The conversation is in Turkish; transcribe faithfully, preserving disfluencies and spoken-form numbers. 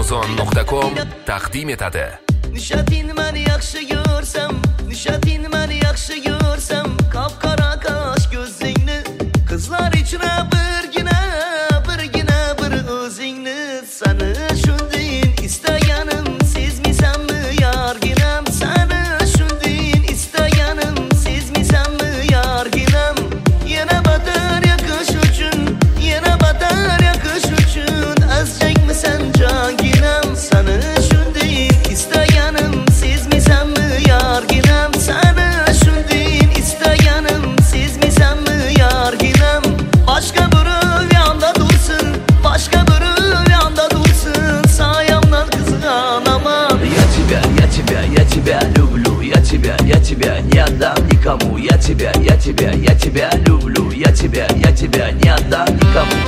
amazon nuqta com taqdim etadi. Nishatin mani yaxshi ko'rsam, nishatin mani yaxshi ko'rsam, qop-qora qosh ko'zingni, qizlar ichra birgina, birgina bir o'zingni, sani shundayin istaganim, sezmisanmi yorginam, sani shundayin istaganim, sezmisanmi yorginam, yana batar yoqish uchun, yana batar yoqish uchun, azjakmisan jonginam, sani shundayin istaganim, sezmisanmi yorginam, sani shundayin istaganim, sezmisanmi yorginam, boshqa bir yonda dursin, boshqa bir yonda dursin, soyamdan qizg'anaman. Я тебя, я тебя, я тебя люблю, я тебя, я тебя не отдам никому, я тебя, я тебя, я тебя люблю, я тебя, я тебя не отдам никому.